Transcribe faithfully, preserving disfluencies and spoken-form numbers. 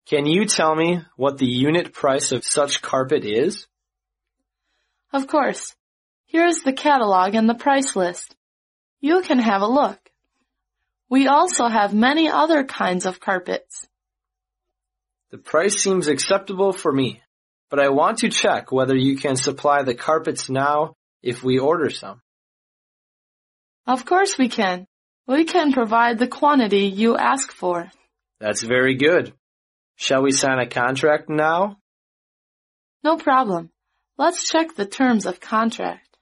Can you tell me what the unit price of such carpet is? Of course. Here is the catalog and the price list. You can have a look. We also have many other kinds of carpets. The price seems acceptable for me, but I want to check whether you can supply the carpets now if we order some. Of course we can. We can provide the quantity you ask for. That's very good. Shall we sign a contract now? No problem. Let's check the terms of contract.